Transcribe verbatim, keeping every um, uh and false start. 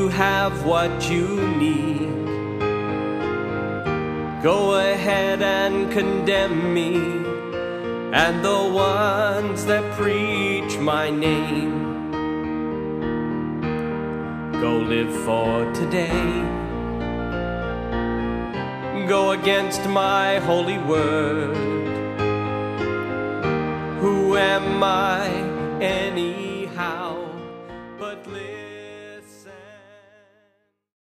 you have what you need. Go ahead and condemn me and the ones that preach my name. Go live for today. Go against my holy word. Who am I anyway?